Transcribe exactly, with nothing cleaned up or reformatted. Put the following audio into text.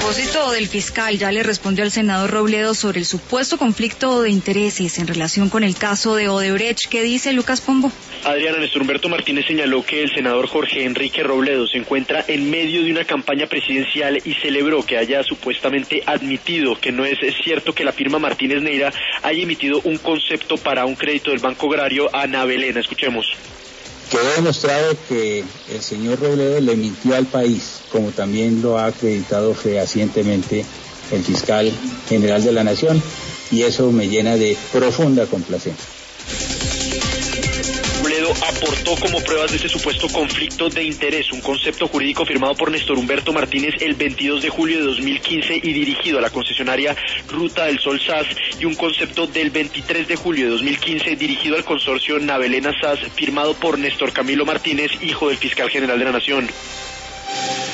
propósito del fiscal, ya le respondió al senador Robledo sobre el supuesto conflicto de intereses en relación con el caso de Odebrecht. ¿Qué dice Lucas Pombo? Adriana, Néstor Humberto Martínez señaló que el senador Jorge Enrique Robledo se encuentra en medio de una campaña presidencial y celebró que haya supuestamente admitido que no es cierto que la firma Martínez Neira haya emitido un concepto para un crédito del Banco Agrario a Ana Belén. Escuchemos. Quedó demostrado que el señor Robledo le mintió al país, como también lo ha acreditado fehacientemente el fiscal general de la Nación, y eso me llena de profunda complacencia. Robledo aportó como pruebas de ese supuesto conflicto de interés un concepto jurídico firmado por Néstor Humberto Martínez el veintidós de julio de dos mil quince y dirigido a la concesionaria Ruta del Sol S A S, y un concepto del veintitrés de julio de dos mil quince dirigido al consorcio Navelena S A S firmado por Néstor Camilo Martínez, hijo del fiscal general de la Nación.